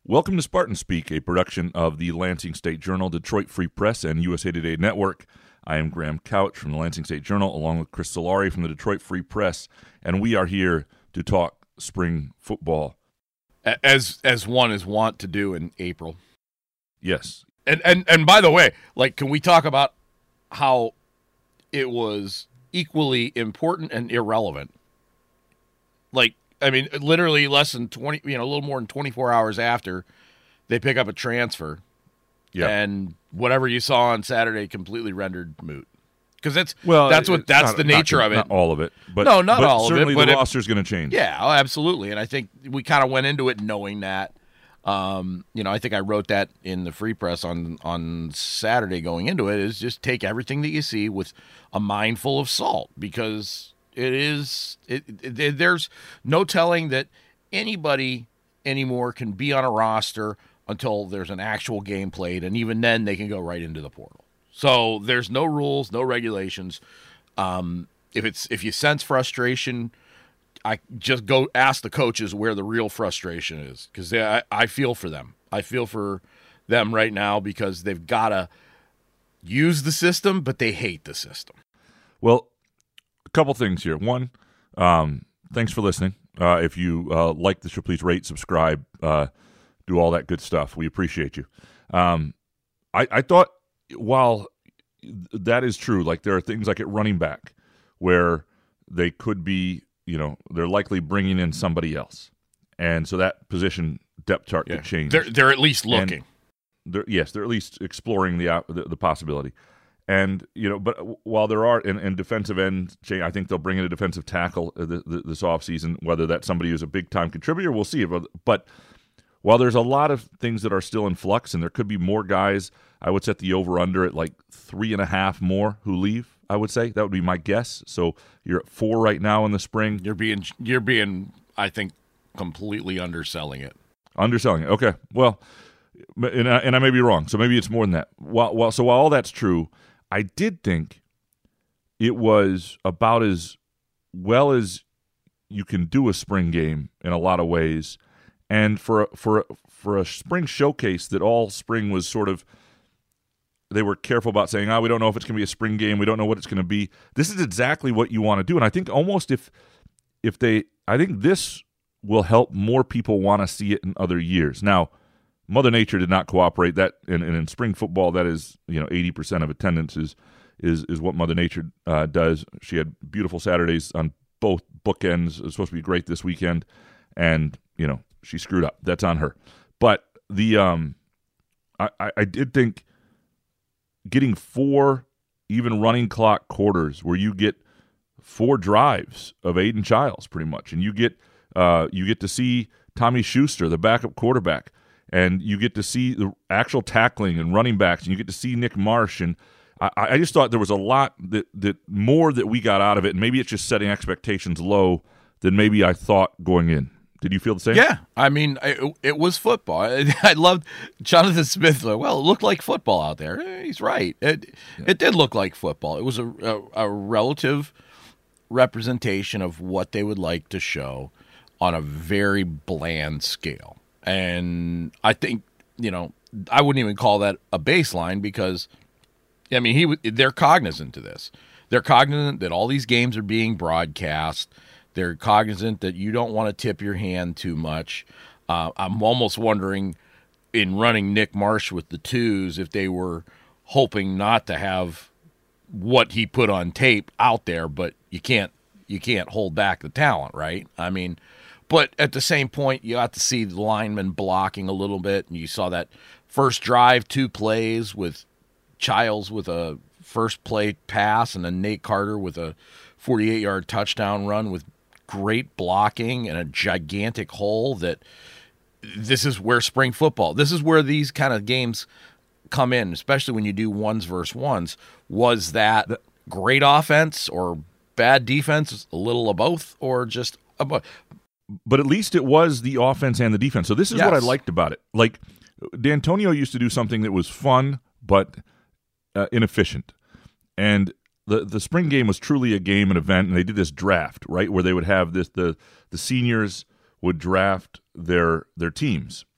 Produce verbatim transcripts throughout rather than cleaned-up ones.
Welcome to Spartan Speak, a production of the Lansing State Journal, Detroit Free Press, and U S A Today Network. I am Graham Couch from the Lansing State Journal, along with Chris Solari from the Detroit Free Press, and we are here to talk spring football. As as one is wont to do in April. Yes. And and and by the way, like, can we talk about how it was equally important and irrelevant? Like, I mean, literally less than twenty, you know, a little more than twenty-four hours after they pick up a transfer, yeah, and whatever you saw on Saturday completely rendered moot. Because that's well, that's what that's not, the nature not, of it. Not all of it, but no, not but all of it. Certainly, but the it, roster's going to change. Yeah, oh, absolutely. And I think we kind of went into it knowing that. Um, you know, I think I wrote that in the Free Press on on Saturday. Going into it is just take everything that you see with a mind full of salt, because it is. It, it, there's no telling that anybody anymore can be on a roster until there's an actual game played, and even then they can go right into the portal. So there's no rules, no regulations. Um, if it's if you sense frustration, I just go ask the coaches where the real frustration is, because I, I feel for them. I feel for them right now because they've got to use the system, but they hate the system. Well, a couple things here. One, um, thanks for listening. Uh, if you uh, like the show, please rate, subscribe, uh, do all that good stuff. We appreciate you. Um, I, I thought, while that is true, like there are things like at running back where they could be, you know, they're likely bringing in somebody else, and so that position depth chart yeah. could change. They're they're at least looking. They're, yes, they're at least exploring the, the the possibility. And, you know, but while there are, in, in defensive end, I think they'll bring in a defensive tackle this offseason, whether that's somebody who's a big-time contributor, we'll see. But while there's a lot of things that are still in flux, and there could be more guys, I would set the over-under at like three and a half more who leave, I would say. That would be my guess. So you're at four right now in the spring. You're being, you're being, I think, completely underselling it. Underselling it. Okay. Well, and I, and I may be wrong, so maybe it's more than that. While, while, so while all that's true, I did think it was about as well as you can do a spring game in a lot of ways. And for for for a spring showcase that all spring was sort of, they were careful about saying, oh, we don't know if it's going to be a spring game. We don't know what it's going to be. This is exactly what you want to do. And I think almost if if they, I think this will help more people want to see it in other years. Now, Mother Nature did not cooperate. That and, and in spring football, that is, you know, eighty percent of attendance is is is what Mother Nature uh, does. She had beautiful Saturdays on both bookends. It was supposed to be great this weekend, and you know, she screwed up. That's on her. But the um, I, I did think getting four even running clock quarters where you get four drives of Aiden Childs pretty much, and you get uh, you get to see Tommy Schuster, the backup quarterback, and you get to see the actual tackling and running backs, and you get to see Nick Marsh, and I, I just thought there was a lot that that more that we got out of it, and maybe it's just setting expectations low than maybe I thought going in. Did you feel the same? Yeah, I mean, it, it was football. I, I loved Jonathan Smith. Like, well, it looked like football out there. Eh, he's right. It yeah. it did look like football. It was a, a, a relative representation of what they would like to show on a very bland scale. And I think, you know, I wouldn't even call that a baseline because, I mean, he they're cognizant to this. They're cognizant that all these games are being broadcast. They're cognizant that you don't want to tip your hand too much. Uh, I'm almost wondering, in running Nick Marsh with the twos, if they were hoping not to have what he put on tape out there, but you can't you can't hold back the talent, right? I mean, but at the same point, you got to see the linemen blocking a little bit, and you saw that first drive, two plays with Childs with a first play pass, and then Nate Carter with a forty-eight-yard touchdown run with great blocking and a gigantic hole. That this is where spring football, this is where these kind of games come in, especially when you do ones versus ones. Was that great offense or bad defense, a little of both, or just a both? But at least it was the offense and the defense. So this is yes. what I liked about it. Like, D'Antonio used to do something that was fun but uh, inefficient. And the the spring game was truly a game, an event, and they did this draft, right, where they would have this the the seniors would draft their their teams.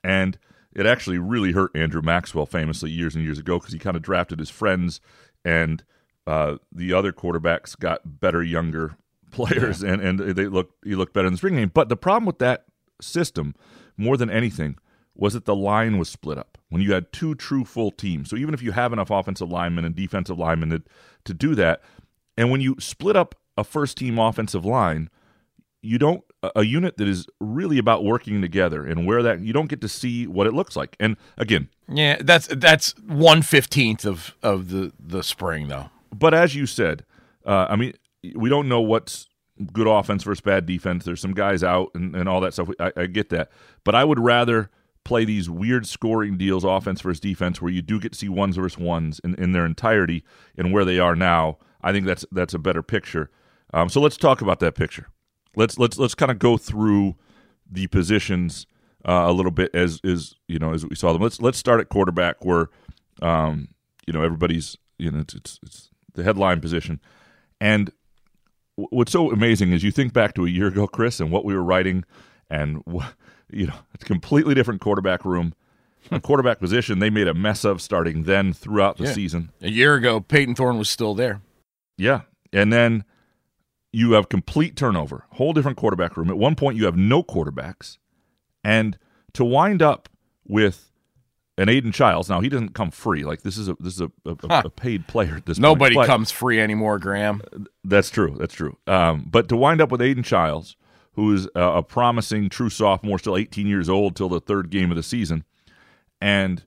And it actually really hurt Andrew Maxwell famously years and years ago because he kind of drafted his friends, and uh, the other quarterbacks got better younger players, yeah. and, and they looked he looked better in the spring game. But the problem with that system, more than anything, was that the line was split up when you had two true full teams. So even if you have enough offensive linemen and defensive linemen to, to do that, and when you split up a first-team offensive line, you don't a unit that is really about working together and where that you don't get to see what it looks like. And again, yeah, that's that's one fifteenth of of the the spring though. But as you said, uh, I mean, we don't know what's good offense versus bad defense. There's some guys out and, and all that stuff. I, I get that, but I would rather play these weird scoring deals, offense versus defense, where you do get to see ones versus ones in, in their entirety and where they are now. I think that's that's a better picture. Um, so let's talk about that picture. Let's let's let's kind of go through the positions uh, a little bit as is you know as we saw them. Let's let's start at quarterback, where um, you know everybody's you know it's, it's it's the headline position. And what's so amazing is you think back to a year ago, Chris, and what we were writing, and you know it's a completely different quarterback room. A quarterback position they made a mess of starting then throughout the yeah. season. A year ago, Peyton Thorne was still there. Yeah, and then you have complete turnover, whole different quarterback room. At one point, you have no quarterbacks, and to wind up with an Aiden Childs. Now he doesn't come free. Like this is a this is a, a, huh. a paid player at this Nobody point. Nobody comes free anymore, Graham. That's true. That's true. Um, but to wind up with Aiden Childs, who is a, a promising true sophomore, still eighteen years old till the third game of the season, and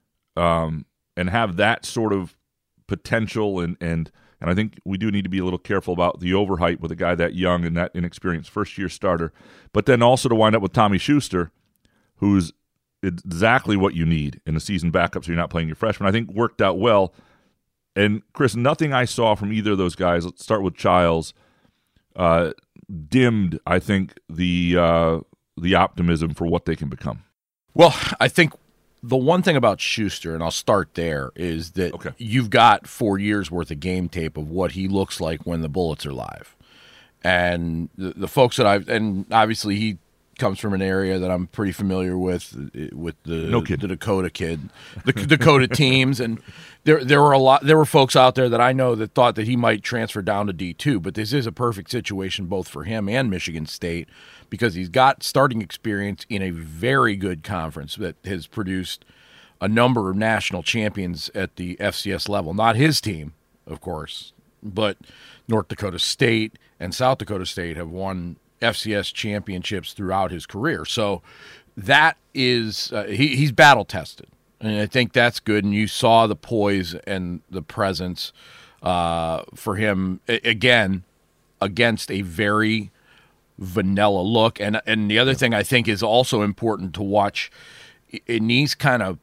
um, and have that sort of potential and and. And I think we do need to be a little careful about the overhype with a guy that young and that inexperienced first-year starter. But then also to wind up with Tommy Schuster, who's exactly what you need in a season backup so you're not playing your freshman, I think worked out well. And, Chris, nothing I saw from either of those guys, let's start with Childs, uh, dimmed, I think, the uh, the optimism for what they can become. Well, I think the one thing about Schuster, and I'll start there, is that okay. you've got four years' worth of game tape of what he looks like when the Bullets are live. And the, the folks that I've – and obviously he comes from an area that I'm pretty familiar with, with the, no kid. the Dakota kid, the Dakota teams. And there there were a lot – there were folks out there that I know that thought that he might transfer down to D two, but this is a perfect situation both for him and Michigan State because he's got starting experience in a very good conference that has produced a number of national champions at the F C S level. Not his team, of course, but North Dakota State and South Dakota State have won F C S championships throughout his career. So that is uh, he, he's battle tested, and I think that's good. And you saw the poise and the presence uh, for him again against a very vanilla look. And and the other thing I think is also important to watch in these kind of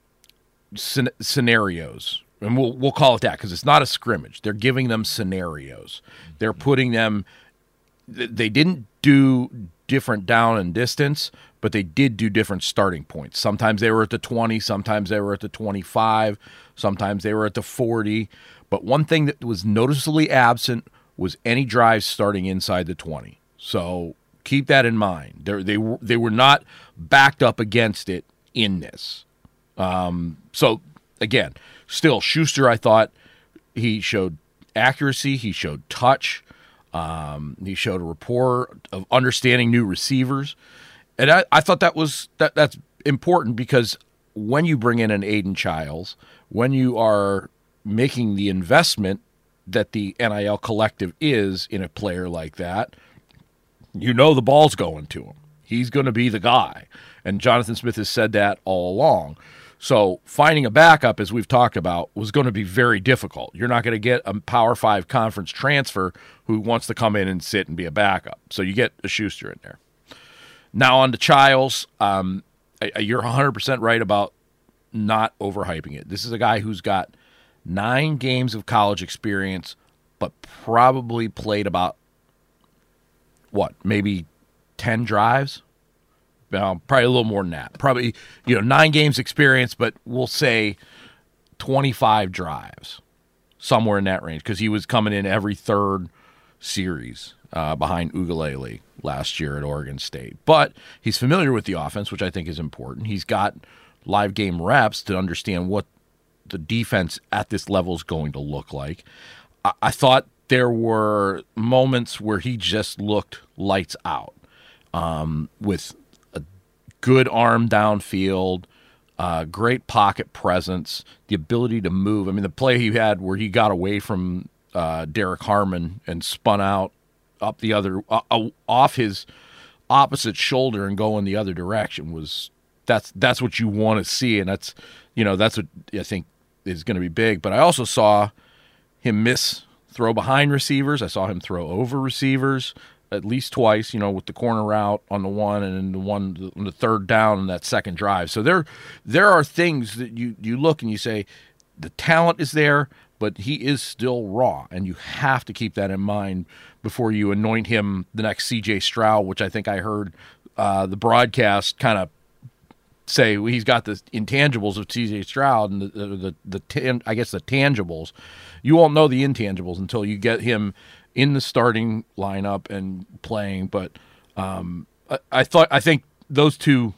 scenarios, and we'll we'll call it that because it's not a scrimmage. They're giving them scenarios. They're putting them. They didn't do different down and distance, but they did do different starting points. Sometimes they were at the twenty, sometimes they were at the twenty-five, sometimes they were at the forty. But one thing that was noticeably absent was any drives starting inside the twenty. So keep that in mind. They they were they were not backed up against it in this. Um, so again, still Schuster, I thought he showed accuracy, he showed touch, um, he showed a rapport of understanding new receivers, and I, I thought that was that that's important because when you bring in an Aiden Childs, when you are making the investment that the N I L collective is in a player like that, you know the ball's going to him. He's going to be the guy. And Jonathan Smith has said that all along. So finding a backup, as we've talked about, was going to be very difficult. You're not going to get a Power Five conference transfer who wants to come in and sit and be a backup. So you get a Schuster in there. Now on to Childs. Um, you're one hundred percent right about not overhyping it. This is a guy who's got nine games of college experience, but probably played about what, maybe ten drives? Um, probably a little more than that. Probably, you know, nine games experience, but we'll say twenty-five drives, somewhere in that range, because he was coming in every third series. uh, behind Ugalele last year at Oregon State. But he's familiar with the offense, which I think is important. He's got live game reps to understand what the defense at this level is going to look like. I, I thought there were moments where he just looked lights out, um, with a good arm downfield, uh, great pocket presence, the ability to move. I mean, the play he had where he got away from uh, Derek Harmon and spun out up the other uh, off his opposite shoulder and go in the other direction was that's that's what you want to see, and that's you know that's what I think is going to be big. But I also saw him miss throw behind receivers. I saw him throw over receivers at least twice, you know, with the corner route on the one and the one on the third down in that second drive. So there there are things that you you look and you say the talent is there, but he is still raw, and you have to keep that in mind before you anoint him the next C J Stroud, which I think I heard uh, the broadcast kind of say well, he's got the intangibles of C J Stroud and the the, the, the tan, I guess the tangibles. You won't know the intangibles until you get him in the starting lineup and playing. But um, I, I thought I think those two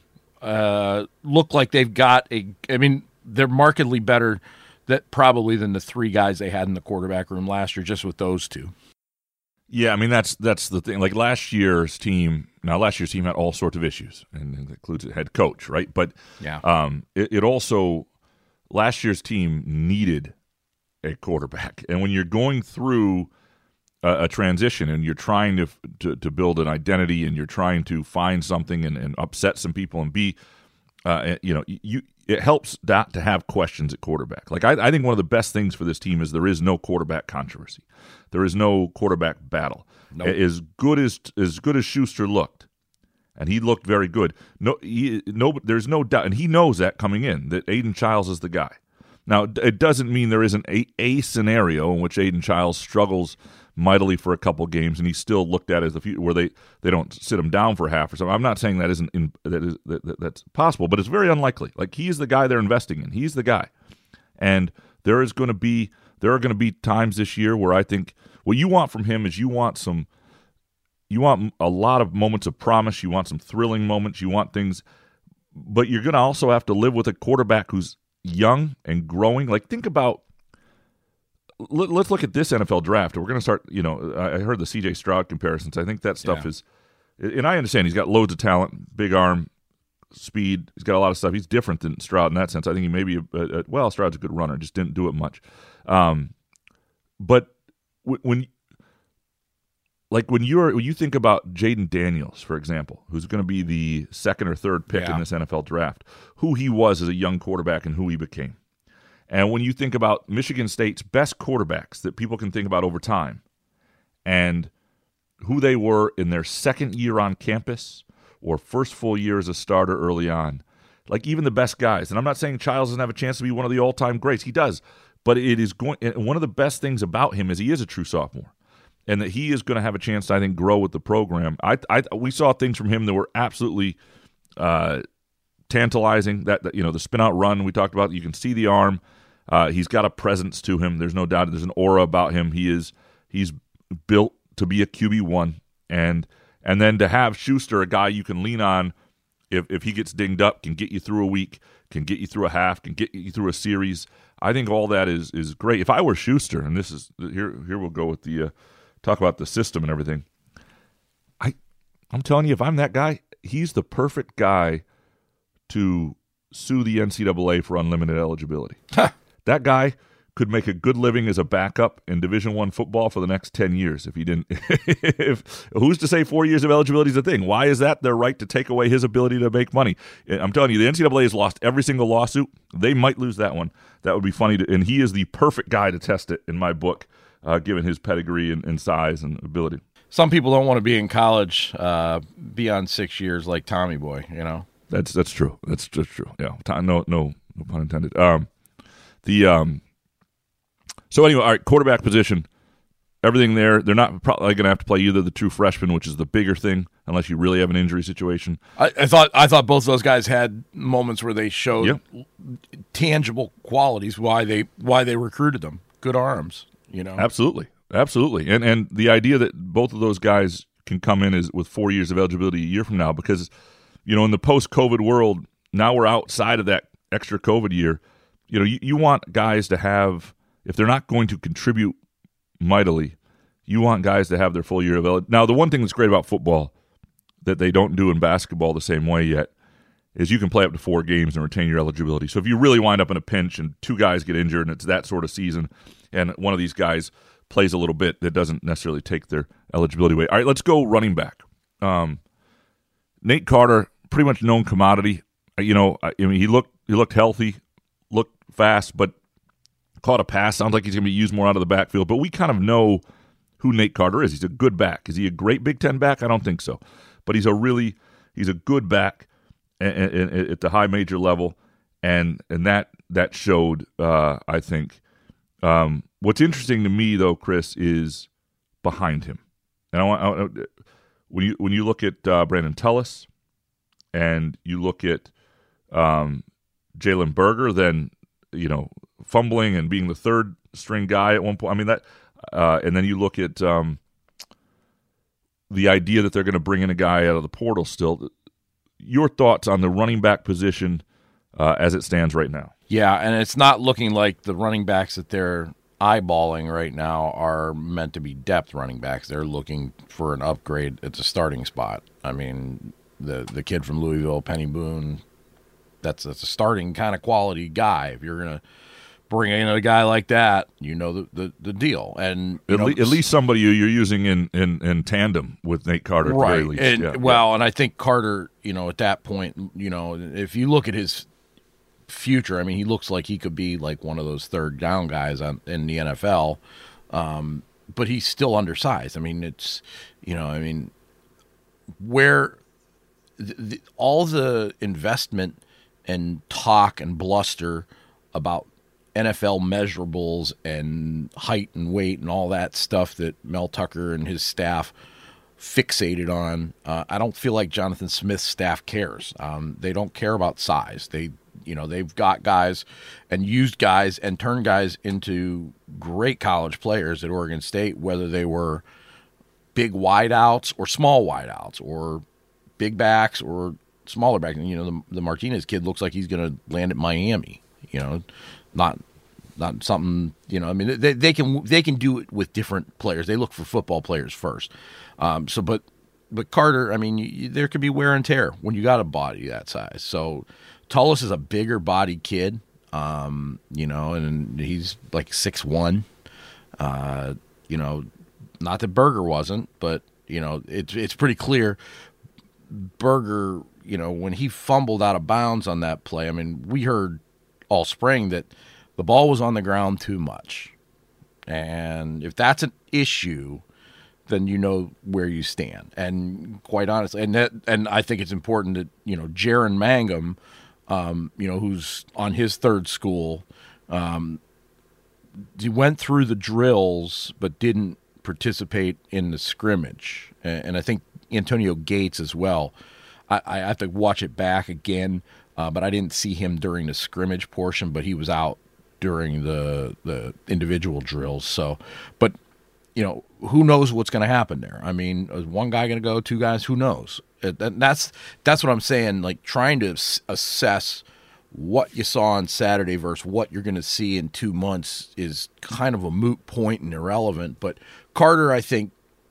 uh, look like they've got a. I mean, they're markedly better that probably than the three guys they had in the quarterback room last year, just with those two. Yeah, I mean that's that's the thing. Like last year's team, now last year's team had all sorts of issues, and it includes a head coach, right? But yeah, um, it, it also last year's team needed a quarterback, and when you're going through a, a transition and you're trying to, to to build an identity and you're trying to find something and, and upset some people and be, uh, you know, you. It helps not to have questions at quarterback. Like I, I think one of the best things for this team is there is no quarterback controversy. There is no quarterback battle. Nope. As good as as good as Schuster looked, and he looked very good. No, he, no, there's no doubt, and he knows that coming in that Aiden Childs is the guy. Now it doesn't mean there isn't a, a scenario in which Aiden Childs struggles mightily for a couple games, and he's still looked at as the future, where they, they don't sit him down for half or something. I'm not saying that isn't in, that is that, that, that's possible, but it's very unlikely. Like he's the guy they're investing in. He's the guy, and there is going to be there are going to be times this year where I think what you want from him is you want some you want a lot of moments of promise. You want some thrilling moments. You want things, but you're going to also have to live with a quarterback who's young and growing. Like think about. Let's look at this N F L draft. We're going to start, you know, I heard the C J Stroud comparisons. I think that stuff yeah. is, and I understand he's got loads of talent, big arm, speed. He's got a lot of stuff. He's different than Stroud in that sense. I think he may be, a, a, well, Stroud's a good runner, just didn't do it much. Um, but when, like when you're, when you think about Jaden Daniels, for example, who's going to be the second or third pick yeah. in this N F L draft, who he was as a young quarterback and who he became. And when you think about Michigan State's best quarterbacks that people can think about over time and who they were in their second year on campus or first full year as a starter early on, like even the best guys, and I'm not saying Childs doesn't have a chance to be one of the all-time greats. He does. But it is going. One of the best things about him is he is a true sophomore, and that he is going to have a chance to, I think, grow with the program. I, I we saw things from him that were absolutely uh, tantalizing. That, that you know, the spin out run we talked about. You can see the arm. Uh, he's got a presence to him. There's no doubt. There's an aura about him. He is he's built to be a Q B one, and and then to have Schuster, a guy you can lean on if if he gets dinged up, can get you through a week, can get you through a half, can get you through a series. I think all that is is great. If I were Schuster, and this is here here we'll go with the uh, talk about the system and everything. I I'm telling you, if I'm that guy, he's the perfect guy to sue the N C double A for unlimited eligibility. That guy could make a good living as a backup in Division One football for the next ten years if he didn't. if who's to say four years of eligibility is a thing? Why is that their right to take away his ability to make money? I'm telling you, the N C double A has lost every single lawsuit. They might lose that one. That would be funny. To, and he is the perfect guy to test it in my book, uh, given his pedigree and, and size and ability. Some people don't want to be in college uh, beyond six years like Tommy Boy, you know? That's that's true. That's just true. Yeah. No, no, no pun intended. Um, The um, so anyway, all right, quarterback position, everything there. They're not probably going to have to play either the true freshman, which is the bigger thing, unless you really have an injury situation. I, I thought I thought both of those guys had moments where they showed yep. tangible qualities why they why they recruited them. Good arms, you know. Absolutely, absolutely. And and the idea that both of those guys can come in is with four years of eligibility a year from now, because, you know, in the post-COVID world, now we're outside of that extra COVID year. You know, you, you want guys to have, if they're not going to contribute mightily, you want guys to have their full year of eligibility. Now, the one thing that's great about football that they don't do in basketball the same way yet is you can play up to four games and retain your eligibility. So if you really wind up in a pinch and two guys get injured and it's that sort of season and one of these guys plays a little bit, that doesn't necessarily take their eligibility away. All right, let's go running back. Um, Nate Carter, pretty much known commodity. You know, I mean, he looked he looked healthy, looked fast, but caught a pass. Sounds like he's going to be used more out of the backfield. But we kind of know who Nate Carter is. He's a good back. Is he a great Big Ten back? I don't think so. But he's a really he's a good back at, at, at the high major level, and and that that showed. Uh, I think. Um, what's interesting to me, though, Chris, is behind him. And I want I, when you when you look at uh, Brandon Tullis, and you look at um, Jalen Berger, then you know fumbling and being the third string guy at one point. I mean that, uh, and then you look at um, the idea that they're going to bring in a guy out of the portal. Still, your thoughts on the running back position uh, as it stands right now? Yeah, and it's not looking like the running backs that they're eyeballing right now are meant to be depth running backs. They're looking for an upgrade at the starting spot. I mean, the the kid from Louisville, Penny Boone, that's that's a starting kind of quality guy. If you're gonna bring in a guy like that, you know the the, the deal. And at, know, le- at least somebody you're using in, in, in tandem with Nate Carter, at right? the very least. And yeah, well, yeah. and I think Carter, you know, at that point, you know, if you look at his future, I mean, he looks like he could be like one of those third down guys on, in the N F L, um, but he's still undersized. I mean, it's, you know, I mean, where the, the, all the investment and talk and bluster about N F L measurables and height and weight and all that stuff that Mel Tucker and his staff fixated on, uh, I don't feel like Jonathan Smith's staff cares. Um, they don't care about size. They You know, they've got guys and used guys and turned guys into great college players at Oregon State, whether they were big wideouts or small wideouts or big backs or smaller backs. You know, the, the Martinez kid looks like he's going to land at Miami, you know, not not something, you know, I mean, they, they can they can do it with different players. They look for football players first. Um, so, but, but Carter, I mean, you, there could be wear and tear when you got a body that size. So, Tullis is a bigger body kid, um, you know, and he's like six one. Uh, you know, not that Berger wasn't, but, you know, it's it's pretty clear Berger, you know, when he fumbled out of bounds on that play, I mean, we heard all spring that the ball was on the ground too much. And if that's an issue, then you know where you stand. And quite honestly, and that, and I think it's important that, you know, Jaron Mangum, Um, you know, who's on his third school, um, he went through the drills but didn't participate in the scrimmage. And, and I think Antonio Gates as well. I, I have to watch it back again, uh, but I didn't see him during the scrimmage portion, but he was out during the the individual drills. So, but, you know, who knows what's going to happen there? I mean, is one guy going to go, two guys? Who knows? That's that's what I'm saying. Like trying to assess what you saw on Saturday versus what you're going to see in two months is kind of a moot point and irrelevant. But Carter, I think,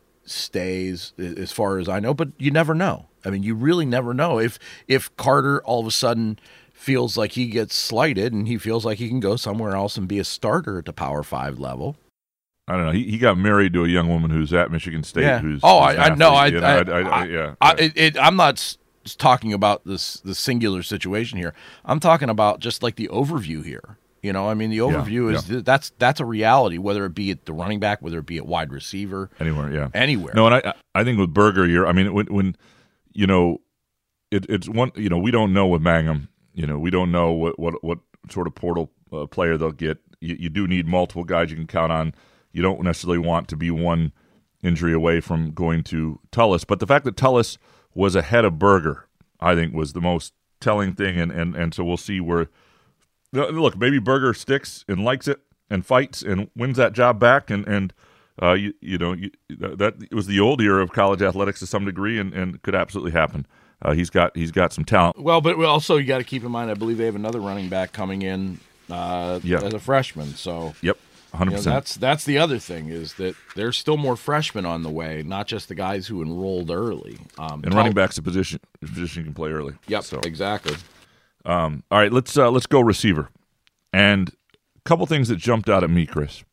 stays as far as I know. But you never know. I mean, you really never know if if Carter all of a sudden feels like he gets slighted and he feels like he can go somewhere else and be a starter at the Power Five level. I don't know. He he got married to a young woman who's at Michigan State. Yeah. Who's oh, who's I, I know. I, you know, I, I, I, I, yeah. I, yeah. it, it, I'm not s- talking about this the singular situation here. I'm talking about just like the overview here. You know, I mean, the overview yeah, is yeah. th- that's that's a reality. Whether it be at the running back, whether it be at wide receiver, anywhere, yeah, anywhere. No, and I I think with Berger, you're. I mean, when when you know, it, it's one. You know, we don't know with Mangum. You know, we don't know what what what sort of portal uh, player they'll get. You, you do need multiple guys you can count on. You don't necessarily want to be one injury away from going to Tullis. But the fact that Tullis was ahead of Berger, I think, was the most telling thing. And, and, and so we'll see where – look, maybe Berger sticks and likes it and fights and wins that job back. And, and uh, you, you know you, that it was the old era of college athletics to some degree, and, and could absolutely happen. Uh, he's got he's got some talent. Well, but also you got to keep in mind, I believe they have another running back coming in uh, yeah. as a freshman. So yep, one hundred you know, percent. that's that's the other thing is that there's still more freshmen on the way, not just the guys who enrolled early. Um, and running back's a position a position you can play early. Yep, so. exactly. Um, all right, let's uh, let's go receiver, and a couple things that jumped out at me, Chris.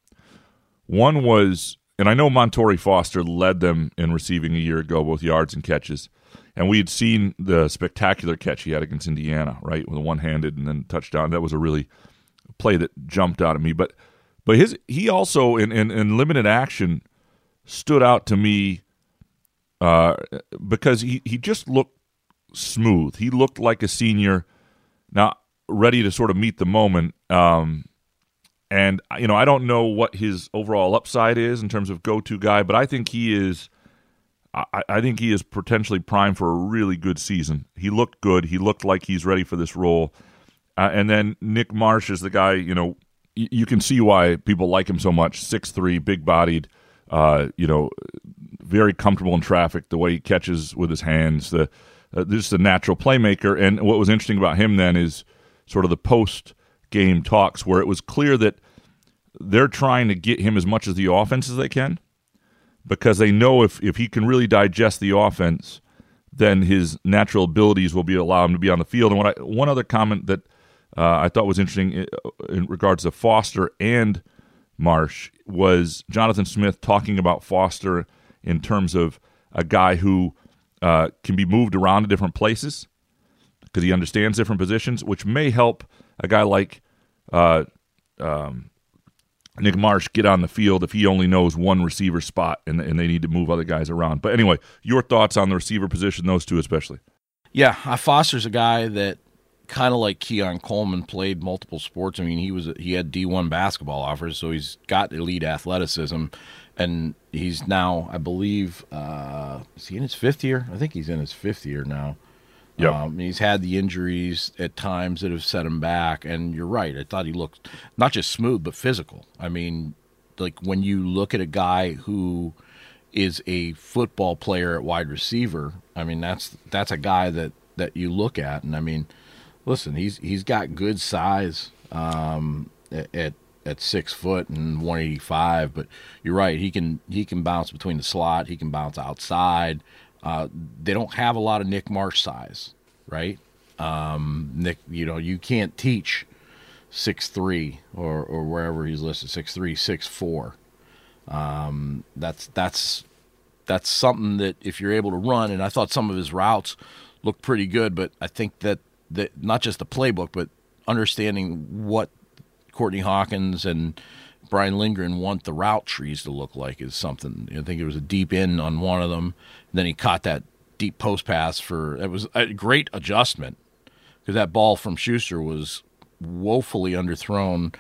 One was, and I know Montori Foster led them in receiving a year ago, both yards and catches. And we had seen the spectacular catch he had against Indiana, right, with a one-handed and then touchdown. That was a really play that jumped out at me. But but his he also, in, in, in limited action, stood out to me uh, because he, he just looked smooth. He looked like a senior, now ready to sort of meet the moment. Um, and, you know, I don't know what his overall upside is in terms of go-to guy, but I think he is – I, I think he is potentially primed for a really good season. He looked good. He looked like he's ready for this role. Uh, and then Nick Marsh is the guy, you know, y- you can see why people like him so much. six three, big-bodied, uh, you know, very comfortable in traffic, the way he catches with his hands, the uh, just a natural playmaker. And what was interesting about him then is sort of the post-game talks where it was clear that they're trying to get him as much of the offense as they can, because they know if, if he can really digest the offense, then his natural abilities will be allow him to be on the field. And what I, one other comment that uh, I thought was interesting in, in regards to Foster and Marsh was Jonathan Smith talking about Foster in terms of a guy who uh, can be moved around to different places because he understands different positions, which may help a guy like uh, um, Nick Marsh get on the field if he only knows one receiver spot and, and they need to move other guys around. But anyway, your thoughts on the receiver position, those two especially. Yeah, uh, Foster's a guy that kind of like Keon Coleman played multiple sports. I mean, he was he had D one basketball offers, so he's got elite athleticism, and he's now, I believe, uh, is he in his fifth year? I think he's in his fifth year now. Yep. Um, he's had the injuries at times that have set him back, and you're right. I thought he looked not just smooth, but physical. I mean, like when you look at a guy who is a football player at wide receiver, I mean, that's that's a guy that, that you look at. And, I mean, listen, he's he's got good size um, at, at at six foot and one eighty-five, but you're right. He can he can bounce between the slot. He can bounce outside. Uh, they don't have a lot of Nick Marsh size, right? Um, Nick, you know, you can't teach six three or, or wherever he's listed, six three, six four. Um, that's that's that's something that if you're able to run, and I thought some of his routes looked pretty good, but I think that, that not just the playbook, but understanding what Courtney Hawkins and Brian Lindgren want the route trees to look like is something. I think it was a deep in on one of them. And then he caught that deep post pass for – it was a great adjustment because that ball from Schuster was woefully underthrown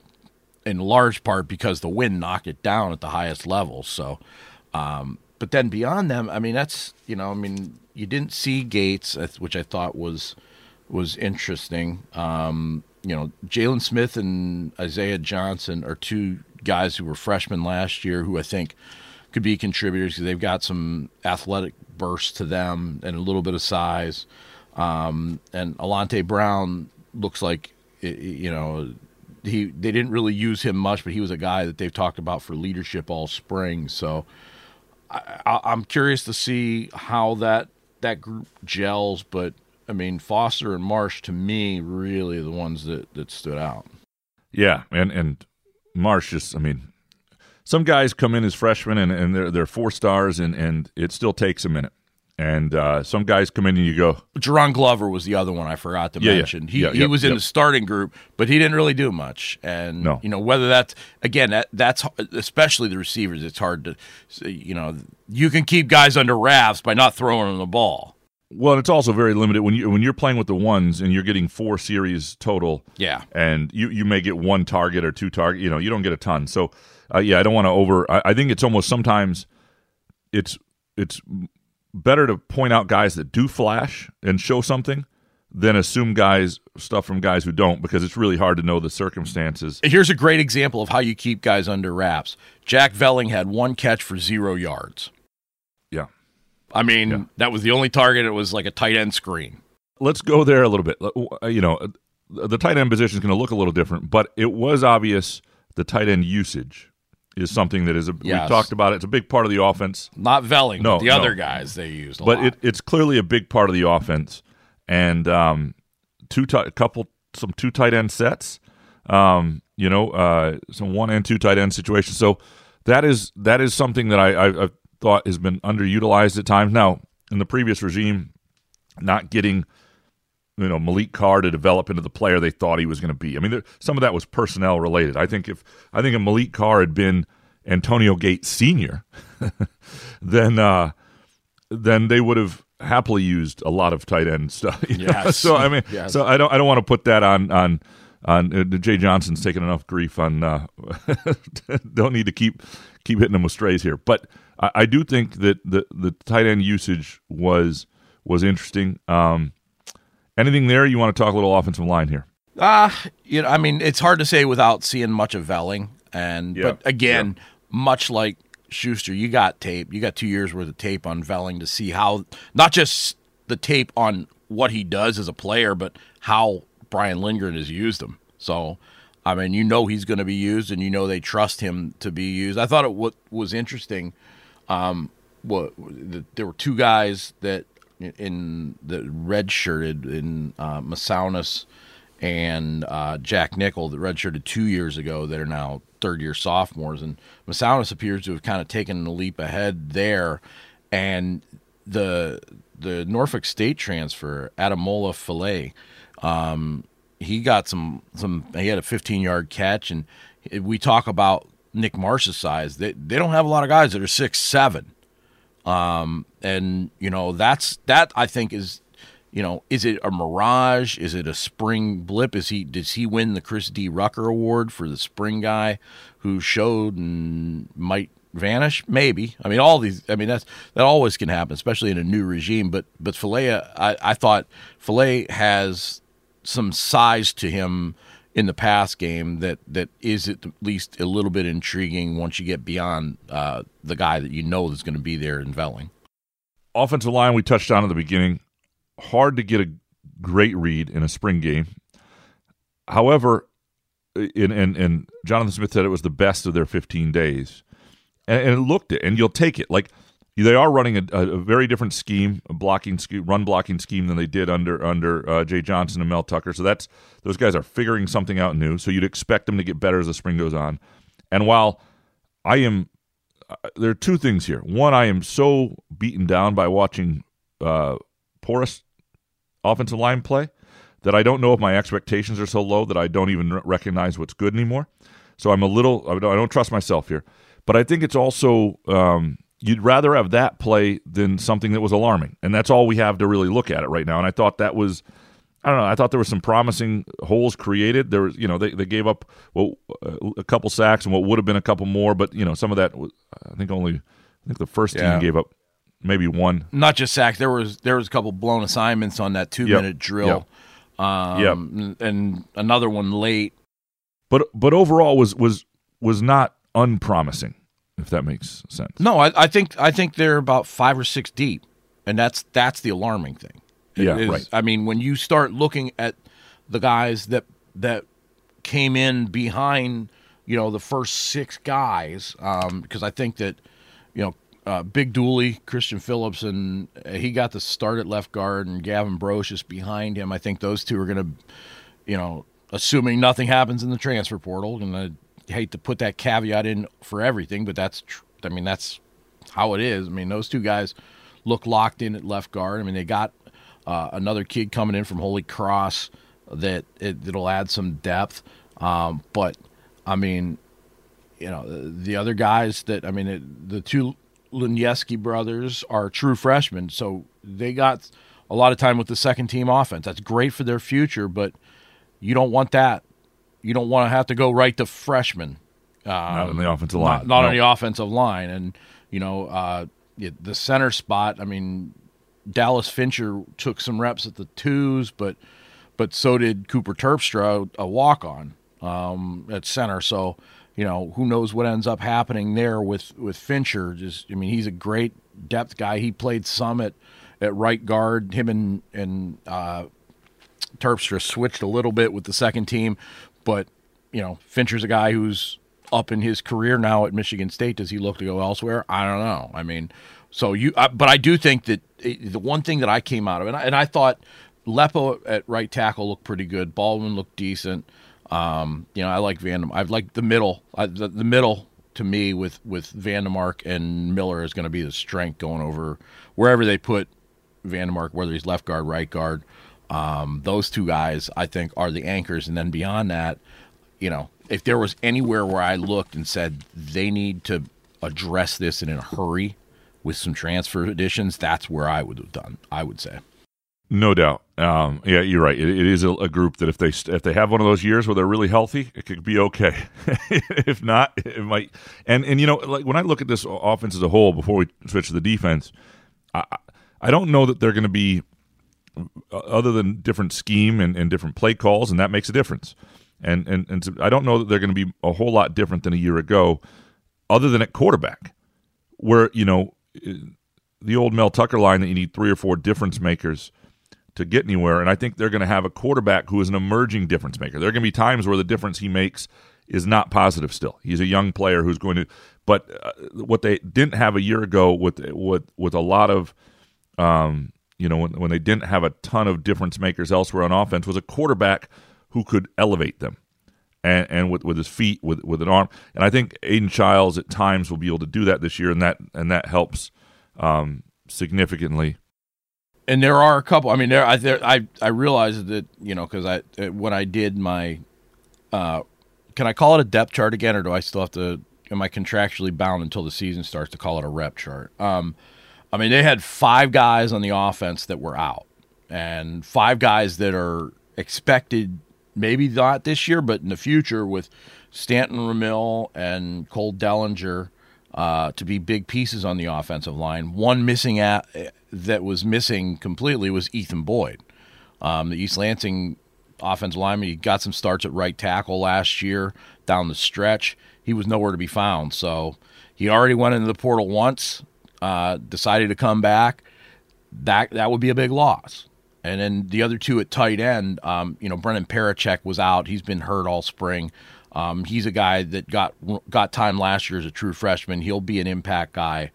in large part because the wind knocked it down at the highest level. So, um, but then beyond them, I mean, that's – you know, I mean, you didn't see Gates, which I thought was was interesting. Um You know, Jalen Smith and Isaiah Johnson are two guys who were freshmen last year who I think could be contributors because they've got some athletic burst to them and a little bit of size. Um, and Alante Brown looks like, you know, he they didn't really use him much, but he was a guy that they've talked about for leadership all spring. So I, I, I'm curious to see how that that group gels, but I mean, Foster and Marsh, to me, really the ones that, that stood out. Yeah, and, and Marsh just, I mean, some guys come in as freshmen and, and they're, they're four stars, and, and it still takes a minute. And uh, some guys come in and you go. Jerron Glover was the other one I forgot to yeah, mention. Yeah, he yeah, he yep, was in yep. the starting group, but he didn't really do much. And, no. you know, whether that's, again, that, that's especially the receivers, it's hard to, you know, you can keep guys under wraps by not throwing them the ball. Well, it's also very limited when you when you're playing with the ones and you're getting four series total. Yeah, and you, you may get one target or two target. You know, you don't get a ton. So, uh, yeah, I don't want to over. I, I think it's almost sometimes it's it's better to point out guys that do flash and show something than assume guys stuff from guys who don't, because it's really hard to know the circumstances. Here's a great example of how you keep guys under wraps. Jack Velling had one catch for zero yards. Yeah. I mean, yeah. that was the only target. It was like a tight end screen. Let's go there a little bit. You know, the tight end position is going to look a little different, but it was obvious the tight end usage is something that is a, yes. we talked about it. It's a big part of the offense. Not Velling, no, but the no. other guys they used a but lot. it, it's clearly a big part of the offense. And um, two t- a couple some two tight end sets, um, you know, uh, some one and two tight end situations. So that is that is something that I, I, I thought has been underutilized at times. Now, in the previous regime, not getting you know Malik Carr to develop into the player they thought he was going to be. I mean, there, some of that was personnel related. I think if I think if Malik Carr had been Antonio Gates Senior, then uh, then they would have happily used a lot of tight end stuff. Yes. so I mean, yes. so I don't I don't want to put that on on on uh, Jay Johnson's taking enough grief on. Uh, don't need to keep keep hitting him with strays here, but I, I do think that the the tight end usage was was interesting. Um, anything there you want to talk a little offensive line here? Uh, you know, I mean, it's hard to say without seeing much of Velling, and Yeah. but again, Yeah. much like Schuster, you got tape. You got two years worth of tape on Velling to see how, not just the tape on what he does as a player, but how Brian Lindgren has used him. So, I mean, you know he's going to be used, and you know they trust him to be used. I thought it what was interesting. Um, what the, there were two guys that in the redshirted in uh, Masaunas and uh, Jack Nickel that redshirted two years ago that are now third-year sophomores, and Masaunas appears to have kind of taken a leap ahead there. And the the Norfolk State transfer, Adamola Filet, um, he got some some. He had a fifteen-yard catch, and we talk about Nick Marsh's size. They they don't have a lot of guys that are six seven, um, and you know that's that I think is. You know, is it a mirage? Is it a spring blip? Is he does he win the Chris D. Rucker Award for the spring guy who showed and might vanish? Maybe. I mean, all these. I mean, that's that always can happen, especially in a new regime. But but Filet, I, I thought Filet has some size to him in the pass game that that is at least a little bit intriguing once you get beyond uh, the guy that you know is going to be there in Velling. Offensive line we touched on at the beginning. Hard to get a great read in a spring game. However, in, and, and Jonathan Smith said it was the best of their fifteen days. And, and it looked it, and you'll take it. Like, they are running a, a very different scheme, a blocking scheme, run blocking scheme than they did under under uh, Jay Johnson and Mel Tucker. So that's those guys are figuring something out new. So you'd expect them to get better as the spring goes on. And while I am, uh, there are two things here. One, I am so beaten down by watching uh, porous offensive line play that I don't know if my expectations are so low that I don't even recognize what's good anymore. So I'm a little, I don't, I don't trust myself here. But I think it's also, um, you'd rather have that play than something that was alarming. And that's all we have to really look at it right now. And I thought that was, I don't know, I thought there were some promising holes created. There was, you know, they, they gave up well, a couple sacks and what would have been a couple more. But, you know, some of that, was, I think only, I think the first Yeah. team gave up maybe one. Not just sacks. There was there was a couple blown assignments on that two minute Yep. drill, Yep. um, Yep. and another one late. But but overall was was was not unpromising, if that makes sense. No, I, I think I think they're about five or six deep, and that's that's the alarming thing. It Yeah, is- right. I mean, when you start looking at the guys that that came in behind, you know, the first six guys, um, because I think that, you know. Uh, Big Dooley, Christian Phillips, and he got the start at left guard, and Gavin Brocious behind him. I think those two are going to, you know, assuming nothing happens in the transfer portal, and I hate to put that caveat in for everything, but that's, tr- I mean, that's how it is. I mean, those two guys look locked in at left guard. I mean, they got uh, another kid coming in from Holy Cross that it, it'll add some depth, um, but I mean, you know, the, the other guys that I mean, it, the two. Lunieski brothers are true freshmen, so they got a lot of time with the second team offense. That's great for their future, but you don't want that. You don't want to have to go right to freshmen. Um, Not on the offensive line. Not, not No. on the offensive line. And, you know, uh, the center spot, I mean, Dallas Fincher took some reps at the twos, but but so did Cooper Terpstra, a walk-on um, at center. So, you know, who knows what ends up happening there with, with Fincher. Just, I mean, he's a great depth guy. He played some at, at right guard. Him and, and uh, Terpstra switched a little bit with the second team. But, you know, Fincher's a guy who's up in his career now at Michigan State. Does he look to go elsewhere? I don't know. I mean, so you uh, – but I do think that it, the one thing that I came out of, and I, and I thought – Lepo at right tackle looked pretty good. Baldwin looked decent. Um, you know, I like Vandem. I like the middle. I, the, the middle to me with with Vandemark and Miller is going to be the strength going over wherever they put Vandemark, whether he's left guard, right guard. Um, those two guys, I think, are the anchors. And then beyond that, you know, if there was anywhere where I looked and said they need to address this in a hurry with some transfer additions, that's where I would have done. I would say. No doubt. Um, yeah, you're right. It, it is a, a group that if they if they have one of those years where they're really healthy, it could be okay. If not, it might. And and you know, like when I look at this offense as a whole, before we switch to the defense, I I don't know that they're going to be, other than different scheme and, and different play calls, and that makes a difference. And and and so I don't know that they're going to be a whole lot different than a year ago, other than at quarterback, where you know the old Mel Tucker line that you need three or four difference makers to get anywhere, and I think they're going to have a quarterback who is an emerging difference maker. There are going to be times where the difference he makes is not positive still. He's a young player who's going to – but uh, what they didn't have a year ago with with, with a lot of um, – you know, when, when they didn't have a ton of difference makers elsewhere on offense was a quarterback who could elevate them and, and with, with his feet, with, with an arm. And I think Aiden Childs at times will be able to do that this year, and that, and that helps um, significantly. And there are a couple. I mean, there I there, I I realized that, you know, because I when I did my, uh, can I call it a depth chart again, or do I still have to? Am I contractually bound until the season starts to call it a rep chart? Um, I mean, they had five guys on the offense that were out, and five guys that are expected, maybe not this year, but in the future, with Stanton Ramil and Cole Dellinger uh, to be big pieces on the offensive line. One missing at. that was missing completely was Ethan Boyd. Um, the East Lansing offensive lineman, he got some starts at right tackle last year down the stretch. He was nowhere to be found. So he already went into the portal once, uh, decided to come back. That that would be a big loss. And then the other two at tight end, um, you know, Brennan Parachek was out. He's been hurt all spring. Um, he's a guy that got got time last year as a true freshman. He'll be an impact guy.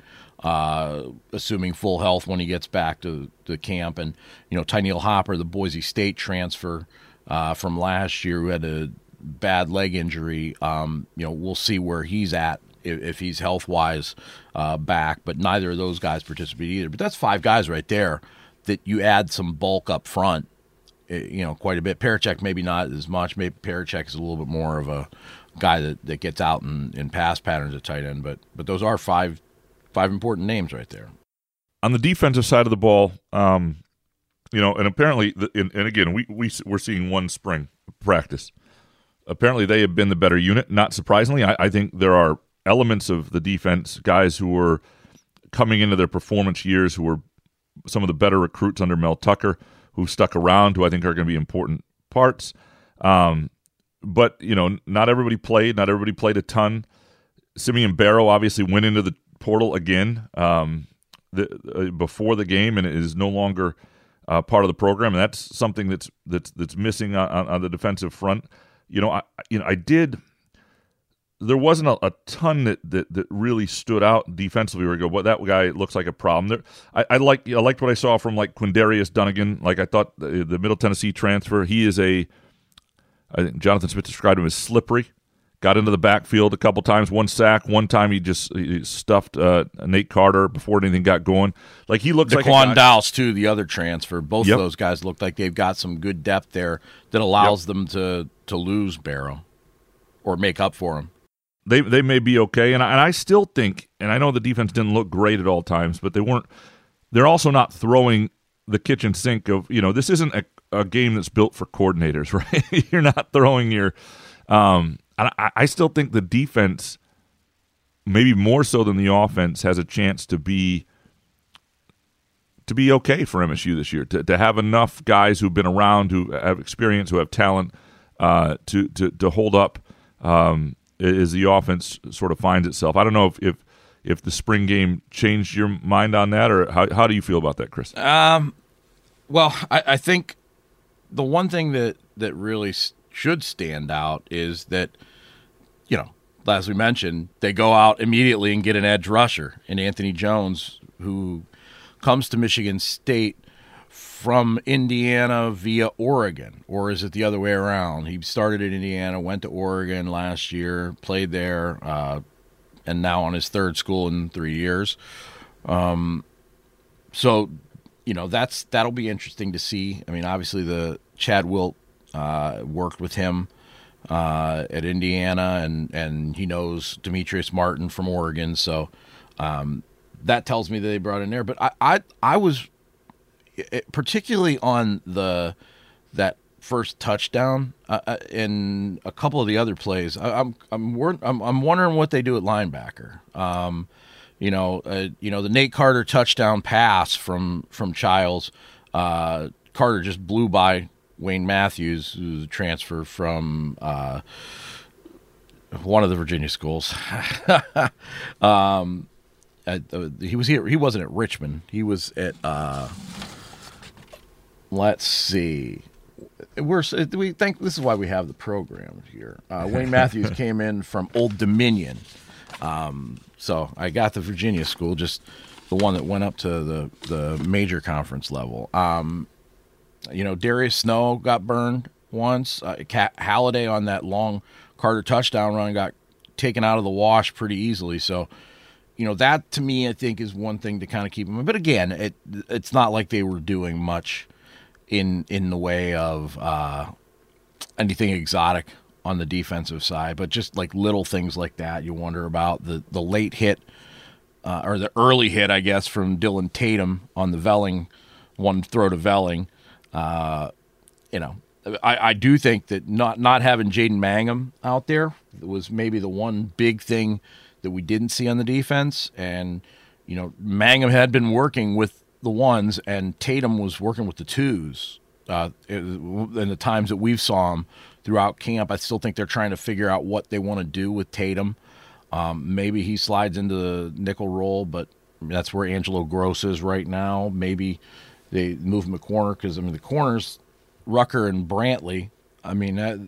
Uh, assuming full health when he gets back to the camp. And, you know, Tyneil Hopper, the Boise State transfer uh, from last year who had a bad leg injury, um, you know, we'll see where he's at if, if he's health-wise uh, back. But neither of those guys participate either. But that's five guys right there that you add some bulk up front, you know, quite a bit. Parachek maybe not as much. Maybe Parachek is a little bit more of a guy that, that gets out in, in pass patterns at tight end. But but those are five Five important names right there. On the defensive side of the ball, um, you know, and apparently, the, and, and again, we, we, we're seeing one spring practice. Apparently, they have been the better unit. Not surprisingly, I, I think there are elements of the defense, guys who were coming into their performance years, who were some of the better recruits under Mel Tucker, who stuck around, who I think are going to be important parts. Um, but, you know, not everybody played. Not everybody played a ton. Simeon Barrow obviously went into the portal again um, the, uh, before the game, and is no longer uh, part of the program, and that's something that's that's that's missing on, on the defensive front. You know, I you know I did. There wasn't a, a ton that, that that really stood out defensively. Where we go, but that guy looks like a problem. There, I, I like I liked what I saw from like Quindarius Dunnigan. Like I thought the, the Middle Tennessee transfer. He is a. I think Jonathan Smith described him as slippery. Got into the backfield a couple times, one sack. One time he just he stuffed uh, Nate Carter before anything got going. Like he looks Daquan like Daquan Dowse too, the other transfer. Both yep. of those guys look like they've got some good depth there that allows yep. them to to lose Barrow or make up for him. They they may be okay, and I, and I still think, and I know the defense didn't look great at all times, but they weren't. They're also not throwing the kitchen sink of, you know, this isn't a, a game that's built for coordinators, right? You're not throwing your. Um, And I, I still think the defense, maybe more so than the offense, has a chance to be to be okay for M S U this year, to, to have enough guys who've been around, who have experience, who have talent, uh, to, to, to hold up um, as the offense sort of finds itself. I don't know if, if, if the spring game changed your mind on that, or how, how do you feel about that, Chris? Um, well, I, I think the one thing that, that really should stand out is that, you know, as we mentioned, they go out immediately and get an edge rusher in Anthony Jones, who comes to Michigan State from Indiana via Oregon. Or is it the other way around? He started in Indiana, went to Oregon last year, played there, uh, and now on his third school in three years. Um, so, you know, that's that'll be interesting to see. I mean, obviously the Chad Wilt uh, worked with him uh, at Indiana, and, and he knows Demetrius Martin from Oregon, so um, that tells me that they brought in there. But I, I, I was particularly on the that first touchdown uh, and a couple of the other plays. I, I'm, I'm, I'm, I'm wondering what they do at linebacker. Um, you know, uh, you know the Nate Carter touchdown pass from from Childs. Uh, Carter just blew by Wayne Matthews, who's a transfer from uh, one of the Virginia schools. um, at, uh, he was here. He wasn't at Richmond. He was at. Uh, let's see. We're we think this is why we have the program here. Uh, Wayne Matthews came in from Old Dominion, um, so I got the Virginia school, just the one that went up to the the major conference level. Um, You know, Darius Snow got burned once. Uh, Halliday on that long Carter touchdown run got taken out of the wash pretty easily. So, you know, that to me, I think, is one thing to kind of keep them. But again, it it's not like they were doing much in in the way of uh, anything exotic on the defensive side, but just like little things like that you wonder about. The, the late hit, uh, or the early hit, I guess, from Dylan Tatum on the Velling, one throw to Velling. Uh, you know, I, I do think that not, not having Jaden Mangum out there was maybe the one big thing that we didn't see on the defense. And, you know, Mangum had been working with the ones and Tatum was working with the twos uh, in the times that we've saw him throughout camp. I still think they're trying to figure out what they want to do with Tatum. Um, maybe he slides into the nickel role, but that's where Angelo Gross is right now. Maybe they move him a corner because, I mean, the corners, Rucker and Brantley, I mean, I,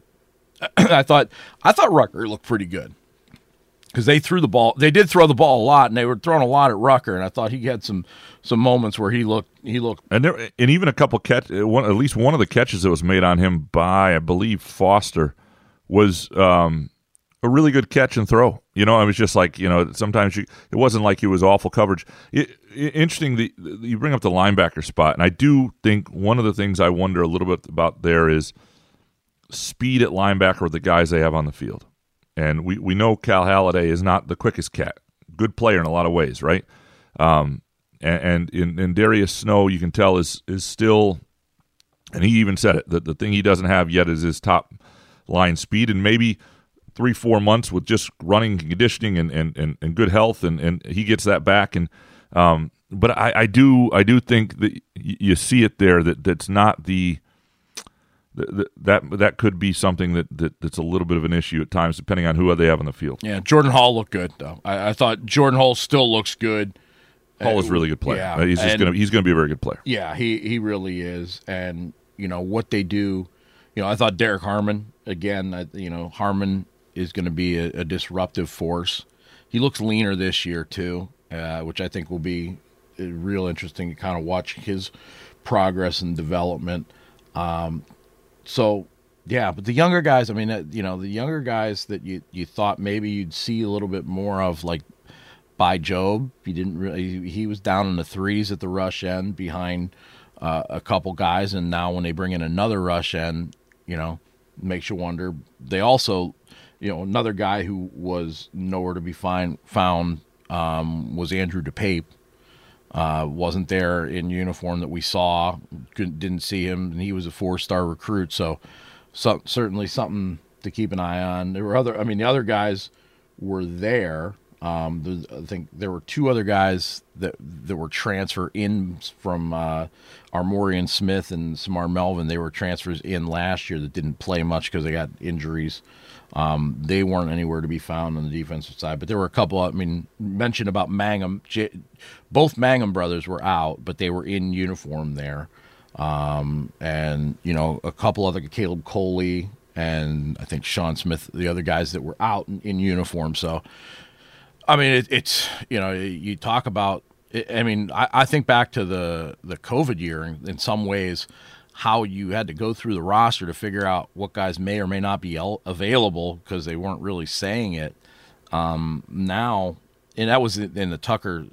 I thought I thought Rucker looked pretty good because they threw the ball. They did throw the ball a lot, and they were throwing a lot at Rucker, and I thought he had some some moments where he looked he looked and there and even a couple catch one at least one of the catches that was made on him by I believe Foster was um, a really good catch and throw. You know, it was just like, you know, sometimes you, it wasn't like it was awful coverage. It, it, interesting, the, you bring up the linebacker spot, and I do think one of the things I wonder a little bit about there is speed at linebacker with the guys they have on the field. And we, we know Cal Halliday is not the quickest cat. Good player in a lot of ways, right? Um, and and in, in Darius Snow, you can tell, is is still, and he even said it, that the thing he doesn't have yet is his top line speed, and maybe three, four months with just running, conditioning, and and, and, and good health, and, and he gets that back. And um, but I, I do I do think that y- you see it there that that's not the, the, the that that could be something that, that that's a little bit of an issue at times, depending on who they have on the field. Yeah, Jordan Hall looked good though. I, I thought Jordan Hall still looks good. Hall is a really good player. Yeah, he's just and, gonna he's gonna be a very good player. Yeah, he he really is. And you know what they do. You know, I thought Derek Harmon again. You know, Harmon is going to be a, a disruptive force. He looks leaner this year too, uh, which I think will be real interesting to kind of watch his progress and development. Um, so, yeah, but the younger guys, I mean, uh, you know, the younger guys that you, you thought maybe you'd see a little bit more of, like by Job, he didn't really. He was down in the threes at the rush end behind uh, a couple guys, and now when they bring in another rush end, you know, makes you wonder. They also. You know, another guy who was nowhere to be find, found um, was Andrew DePape. Uh, wasn't there in uniform that we saw. Couldn't, didn't see him, and he was a four-star recruit. So, so, certainly something to keep an eye on. There were other. I mean, the other guys were there. Um, I think there were two other guys that that were transfer in from uh, Armorian Smith and Samar Melvin. They were transfers in last year that didn't play much because they got injuries. Um, they weren't anywhere to be found on the defensive side. But there were a couple, I mean, mentioned about Mangum. J- both Mangum brothers were out, but they were in uniform there. Um, and, you know, a couple other, Caleb Coley and I think Sean Smith, the other guys that were out in, in uniform. So, I mean, it, it's, you know, you talk about, I mean, I, I think back to the, the COVID year in, in some ways, how you had to go through the roster to figure out what guys may or may not be el- available because they weren't really saying it. Um, now, and that was in the Tucker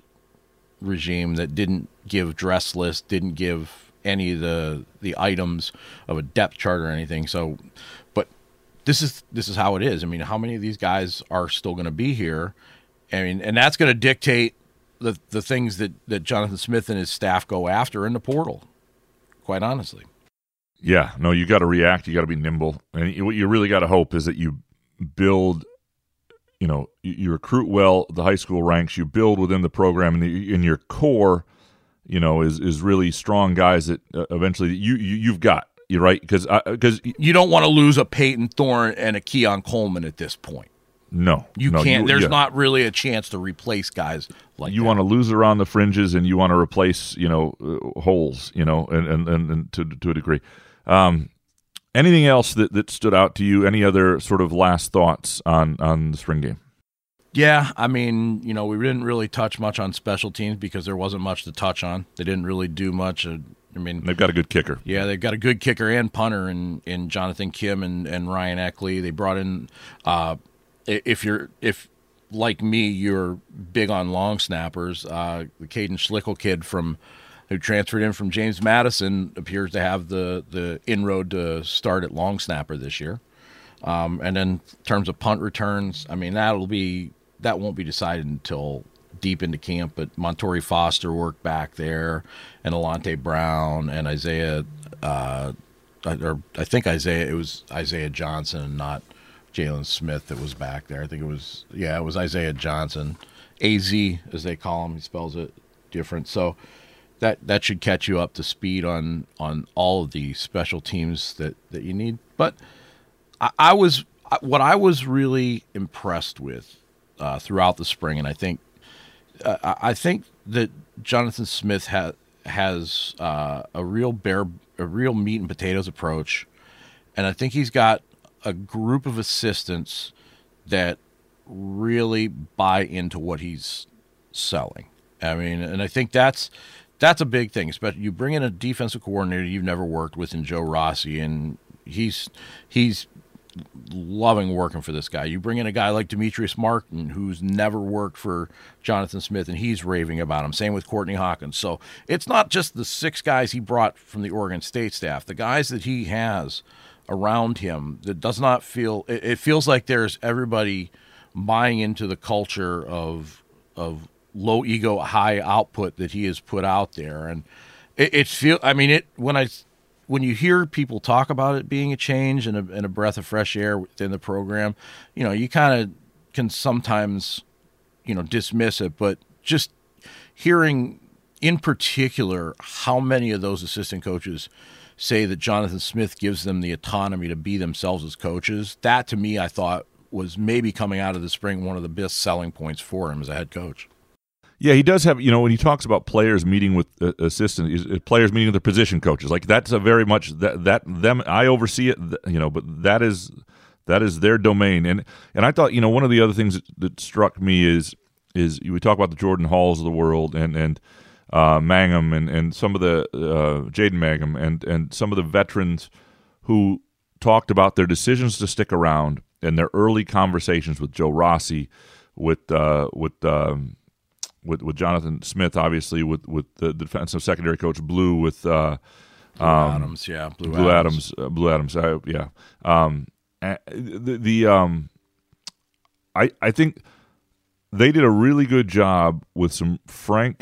regime that didn't give dress lists, didn't give any of the the items of a depth chart or anything. So, but this is this is how it is. I mean, how many of these guys are still going to be here? I mean, and that's going to dictate the the things that, that Jonathan Smith and his staff go after in the portal, quite honestly. Yeah, no, you got to react. You got to be nimble. And you, what you really got to hope is that you build, you know, you, you recruit well the high school ranks, you build within the program, and the, in your core, you know, is is really strong guys that uh, eventually you, you, you've got. You're right, because because you don't want to lose a Peyton Thorne and a Keon Coleman at this point. No, you no, can't. You, there's yeah. not really a chance to replace guys like you that. want to lose around the fringes, and you want to replace, you know, uh, holes, you know, and and, and, and to to a degree. Um, anything else that, that stood out to you? Any other sort of last thoughts on on the spring game? Yeah, I mean, you know, we didn't really touch much on special teams because there wasn't much to touch on. They didn't really do much. Uh, I mean, they've got a good kicker. Yeah, they've got a good kicker and punter in, in Jonathan Kim and, and Ryan Eckley. They brought in, uh, if you're if like me, you're big on long snappers. Uh, the Caden Schlickel kid from who transferred in from James Madison appears to have the the inroad to start at long snapper this year. Um, and then in terms of punt returns, I mean that'll be that won't be decided until deep into camp, but Montori Foster worked back there, and Alante Brown and Isaiah, uh, or I think Isaiah, it was Isaiah Johnson and not Jalen Smith that was back there. I think it was, yeah, it was Isaiah Johnson, A Z as they call him. He spells it different. So that that should catch you up to speed on on all of the special teams that, that you need. But I, I was what I was really impressed with uh, throughout the spring, and I think Uh, I think that Jonathan Smith ha- has uh, a real bare, a real meat and potatoes approach, and I think he's got a group of assistants that really buy into what he's selling. I mean, and I think that's that's a big thing. Especially you bring in a defensive coordinator you've never worked with in Joe Rossi, and he's he's. loving working for this guy. You bring in a guy like Demetrius Martin, who's never worked for Jonathan Smith, and he's raving about him. Same with Courtney Hawkins. So it's not just the six guys he brought from the Oregon State staff. The guys that he has around him, that does not feel, it, it feels like there's everybody buying into the culture of of low ego, high output that he has put out there. And it, it feel, I mean, it when I. When you hear people talk about it being a change and a, and a breath of fresh air within the program, you know, you kind of can sometimes, you know, dismiss it. But just hearing in particular how many of those assistant coaches say that Jonathan Smith gives them the autonomy to be themselves as coaches, that to me I thought was maybe coming out of the spring one of the best selling points for him as a head coach. Yeah, he does have, you know, when he talks about players meeting with uh, assistants, players meeting with their position coaches, like that's a very much that that them. I oversee it, you know, but that is that is their domain. And and I thought, you know, one of the other things that, that struck me is is we talk about the Jordan Halls of the world and and uh, Mangum and and some of the uh, Jaden Mangum and and some of the veterans who talked about their decisions to stick around and their early conversations with Joe Rossi, with uh, with. Um, With, with Jonathan Smith, obviously, with, with the defensive secondary coach Blue, with uh, Blue um, Adams, yeah, Blue, Blue Adams, Adams uh, Blue Adams, uh, yeah. Um, the the um, I I think they did a really good job with some frank,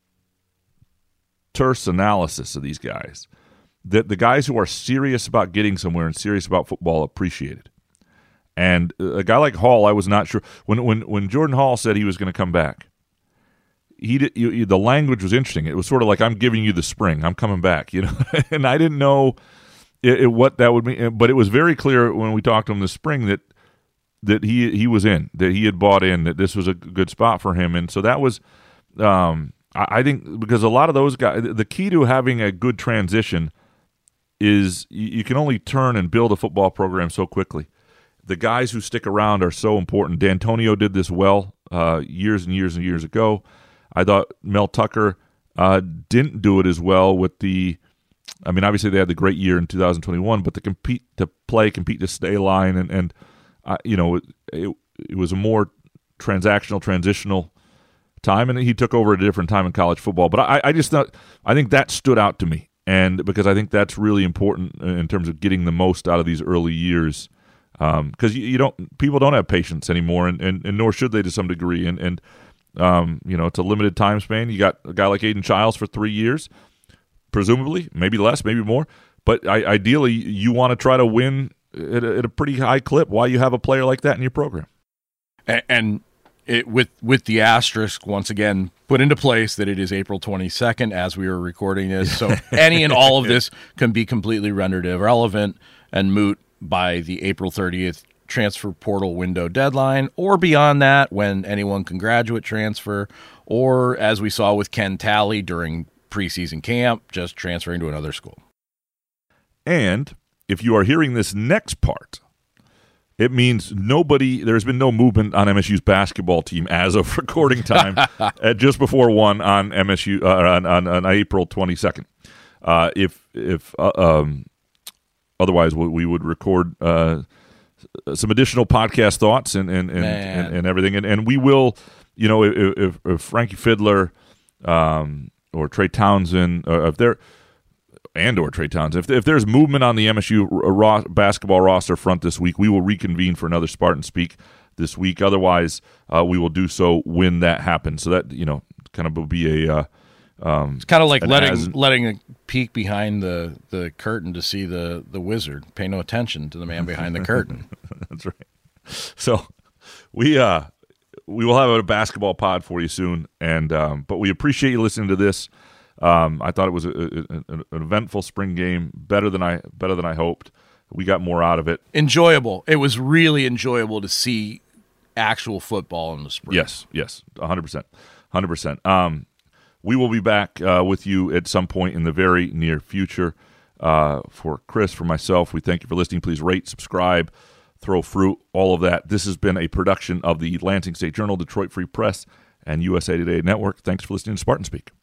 terse analysis of these guys. That the guys who are serious about getting somewhere and serious about football appreciate it. And a guy like Hall, I was not sure when when when Jordan Hall said he was going to come back. He did, you, you, the language was interesting. It was sort of like, I'm giving you the spring. I'm coming back, you know. And I didn't know it, it, what that would mean, but it was very clear when we talked to him this spring that that he he was in, that he had bought in, that this was a good spot for him. And so that was, um, I, I think, because a lot of those guys, the key to having a good transition is you, you can only turn and build a football program so quickly. The guys who stick around are so important. D'Antonio did this well uh, years and years and years ago. I thought Mel Tucker uh, didn't do it as well with the, I mean, obviously they had the great year in two thousand twenty-one, but the compete to play, compete to stay line, and, and uh, you know, it, it, it was a more transactional, transitional time, and he took over at a different time in college football. But I, I just thought, I think that stood out to me, and because I think that's really important in terms of getting the most out of these early years. Because um, you, you don't, people don't have patience anymore, and, and, and nor should they to some degree. And and um, you know, it's a limited time span. You got a guy like Aiden Childs for three years, presumably, maybe less, maybe more. But I, ideally, you want to try to win at a, at a pretty high clip while you have a player like that in your program. And, and it, with with the asterisk once again put into place that it is April twenty-second as we are recording this, so any and all of this can be completely rendered irrelevant and moot by the April thirtieth transfer portal window deadline, or beyond that when anyone can graduate transfer, or as we saw with Ken Talley during preseason camp, just transferring to another school. And if you are hearing this next part, it means nobody, there's been no movement on M S U's basketball team as of recording time at just before one on M S U uh, on, on, on April twenty-second. Uh, if if uh, um, Otherwise, we would record uh, some additional podcast thoughts and and and, and, and everything, and and we will, you know, if, if Frankie Fiddler um, or Trey Townsend, or if they're and or Trey Townsend, if if there's movement on the M S U ro- basketball roster front this week, we will reconvene for another Spartan Speak this week. Otherwise, uh, we will do so when that happens. So that, you know, kind of will be a. Uh, Um, it's kind of like letting as, letting a peek behind the, the curtain to see the, the wizard. Pay no attention to the man behind the curtain. That's right. So we uh we will have a basketball pod for you soon, and um, but we appreciate you listening to this. Um, I thought it was a, a, an eventful spring game, better than I better than I hoped. We got more out of it. Enjoyable. It was really enjoyable to see actual football in the spring. Yes, yes, one hundred percent, one hundred percent. Um. We will be back uh, with you at some point in the very near future. Uh, for Chris, for myself, we thank you for listening. Please rate, subscribe, throw fruit, all of that. This has been a production of the Lansing State Journal, Detroit Free Press, and U S A Today Network. Thanks for listening to Spartan Speak.